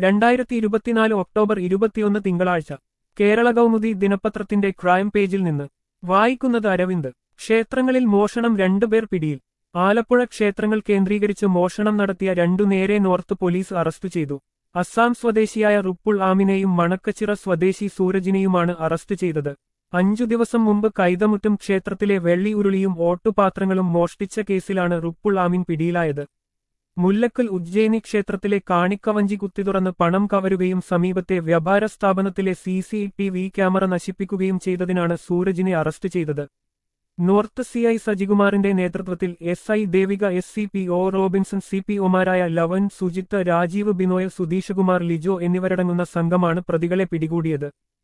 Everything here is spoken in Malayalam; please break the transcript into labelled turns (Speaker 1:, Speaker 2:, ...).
Speaker 1: 2024 ഒക്ടോബർ 21 തിങ്കളാഴ്ച കേരള കൗമുദി ദിനപത്രത്തിന്റെ ക്രൈം പേജിൽ നിന്ന് വായിക്കുന്നത് അരവിന്ദ്. ക്ഷേത്രങ്ങളിൽ മോഷണം 2 പേർ പിടിയിൽ. ആലപ്പുഴ ക്ഷേത്രങ്ങൾ കേന്ദ്രീകരിച്ച് മോഷണം നടത്തിയ 2 നേരെ നോർത്ത് പോലീസ് അറസ്റ്റ് ചെയ്തു. അസ്സാം സ്വദേശിയായ റുപ്പുൾ ആമിനെയും മണക്കച്ചിറ സ്വദേശി സൂരജിനെയുമാണ് അറസ്റ്റ് ചെയ്തത്. 5 ദിവസം മുമ്പ് കൈതമുറ്റം ക്ഷേത്രത്തിലെ വെള്ളി ഉരുളിയും ഓട്ടുപാത്രങ്ങളും മോഷ്ടിച്ച കേസിലാണ് റുപ്പുൾ ആമിൻ പിടിയിലായത്. മുല്ലക്കൽ ഉജ്ജയിനി ക്ഷേത്രത്തിലെ കാണിക്കവഞ്ചി കുത്തിത്തുറന്ന് പണം കവരുകയും സമീപത്തെ വ്യാപാര സ്ഥാപനത്തിലെ CCTV ക്യാമറ നശിപ്പിക്കുകയും ചെയ്തതിനാണ് സൂരജിനെ അറസ്റ്റ് ചെയ്തത്. നോർത്ത് CI സജികുമാറിന്റെ നേതൃത്വത്തിൽ SI ദേവിക SCPO റോബിൻസൺ CPOമാരായ ലവൻ, സുജിത്ത്, രാജീവ്, ബിനോയ്, സുധീഷകുമാർ, ലിജോ എന്നിവരടങ്ങുന്ന സംഘമാണ് പ്രതികളെ പിടികൂടിയത്.